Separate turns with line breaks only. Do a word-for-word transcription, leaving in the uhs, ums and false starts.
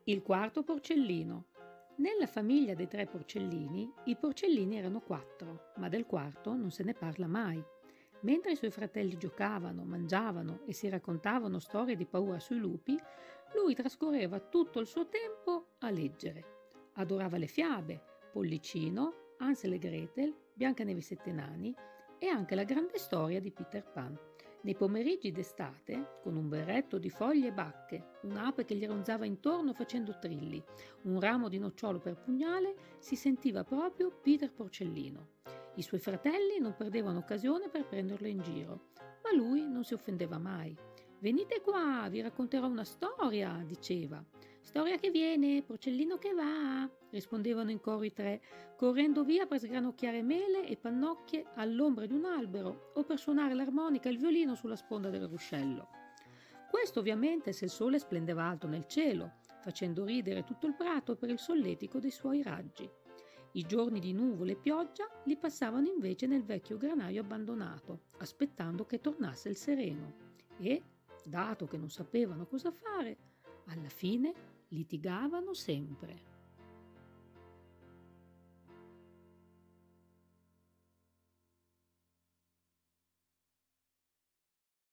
Il quarto porcellino. Nella famiglia dei tre porcellini, i porcellini erano quattro, ma del quarto non se ne parla mai. Mentre i suoi fratelli giocavano, mangiavano e si raccontavano storie di paura sui lupi, lui trascorreva tutto il suo tempo a leggere. Adorava le fiabe, Pollicino, Hansel e Gretel, Biancaneve e i sette nani e anche la grande storia di Peter Pan. Nei pomeriggi d'estate, con un berretto di foglie e bacche, un'ape che gli ronzava intorno facendo trilli, un ramo di nocciolo per pugnale, si sentiva proprio Peter Porcellino. I suoi fratelli non perdevano occasione per prenderlo in giro, ma lui non si offendeva mai. «Venite qua, vi racconterò una storia», diceva. «Storia che viene, porcellino che va», rispondevano in coro i tre, correndo via per sgranocchiare mele e pannocchie all'ombra di un albero o per suonare l'armonica e il violino sulla sponda del ruscello. Questo ovviamente se il sole splendeva alto nel cielo, facendo ridere tutto il prato per il solletico dei suoi raggi. I giorni di nuvole e pioggia li passavano invece nel vecchio granaio abbandonato, aspettando che tornasse il sereno. E, dato che non sapevano cosa fare, alla fine litigavano sempre.